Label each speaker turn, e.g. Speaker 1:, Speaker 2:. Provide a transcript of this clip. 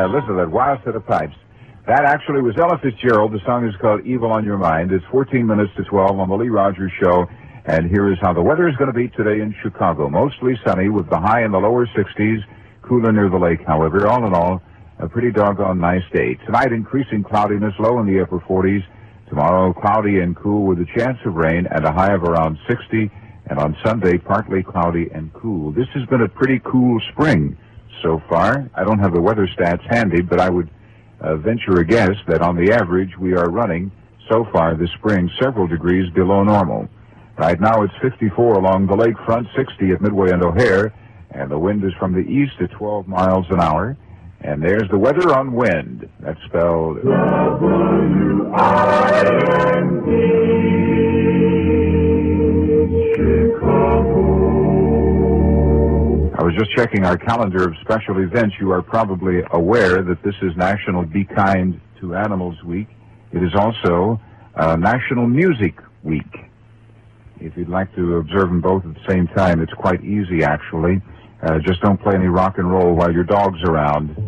Speaker 1: listen to that wild set of pipes. That actually was Ella Fitzgerald. The song is called Evil on Your Mind. It's 14 minutes to 12 on the Lee Rogers Show. And here is how the weather is going to be today in Chicago. Mostly sunny with the high in the lower 60s, cooler near the lake, however. All in all, a pretty doggone nice day. Tonight, increasing cloudiness, low in the upper 40s. Tomorrow, cloudy and cool with a chance of rain and a high of around 60. And on Sunday, partly cloudy and cool. This has been a pretty cool spring so far. I don't have the weather stats handy, but I would venture a guess that on the average, we are running so far this spring several degrees below normal. Right now, it's 54 along the lakefront, 60 at Midway and O'Hare, and the wind is from the east at 12 miles an hour. And there's the weather on wind. That's spelled W-I-N-D. Chicago. I was just checking our calendar of special events. You are probably aware that this is National Be Kind to Animals Week. It is also National Music Week. If you'd like to observe them both at the same time, it's quite easy, actually. Just don't play any rock and roll while your dog's around.